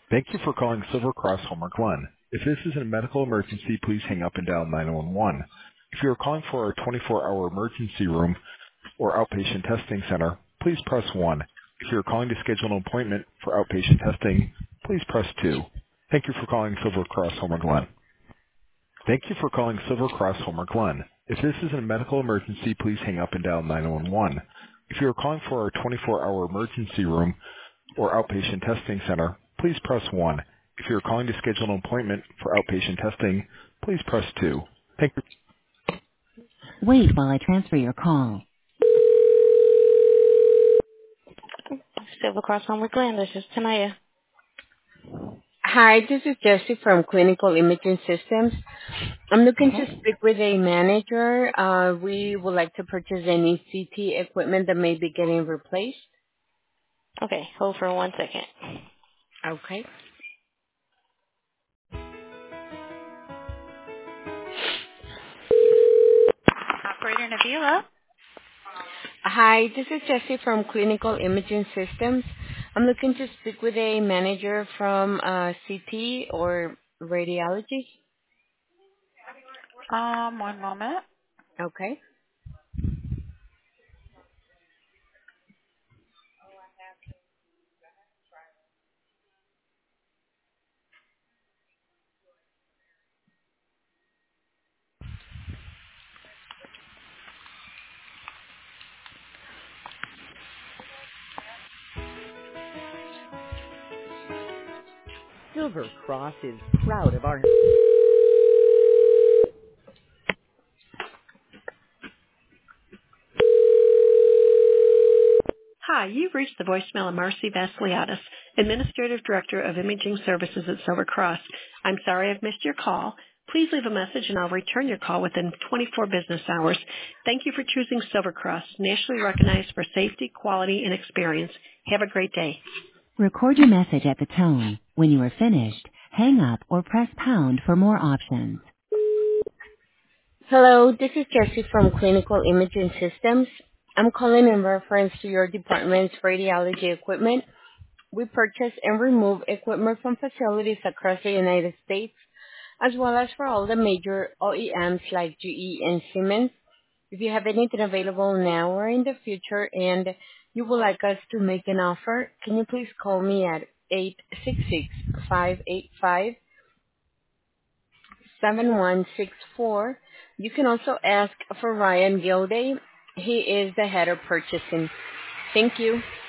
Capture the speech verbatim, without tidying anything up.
Thank you for calling Silver Cross Homer Glen. If this is a medical emergency, please hang up and dial nine one one. If you are calling for our twenty-four hour emergency room or outpatient testing center, please press one. If you are calling to schedule an appointment for outpatient testing, please press two. Thank you for calling Silver Cross Homer Glen. Thank you for calling Silver Cross Homer Glen. If this is a medical emergency, please hang up and dial nine one one. If you are calling for our twenty-four hour emergency room or outpatient testing center, please press one. If you are calling to schedule an appointment for outpatient testing, please press two. Thank you. Wait while I transfer your call. Silver Cross Home with Glenn. This is Tanaya. Hi, this is Jessie from Clinical Imaging Systems. I'm looking to Okay. speak with a manager. Uh, we would like to purchase any C T equipment that may be getting replaced. Okay, hold for one second. Okay. Operator Navila? Hi, this is Jessie from Clinical Imaging Systems. I'm looking to speak with a manager from uh, C T or radiology. Um, one moment. Okay. Silver Cross is proud of our... Hi, you've reached the voicemail of Marcy Vasiliadis, Administrative Director of Imaging Services at Silver Cross. I'm sorry I've missed your call. Please leave a message and I'll return your call within twenty-four business hours. Thank you for choosing Silver Cross, nationally recognized for safety, quality, and experience. Have a great day. Record your message at the tone. When you are finished, hang up or press pound for more options. Hello, this is Jessie from Clinical Imaging Systems. I'm calling in reference to your department's radiology equipment. We purchase and remove equipment from facilities across the United States, as well as for all the major O E Ms like G E and Siemens. If you have anything available now or in the future and you would like us to make an offer, can you please call me at eight six six, five eight five, seven one six four. You can also ask for Ryan Gilday. He is the head of purchasing. Thank you.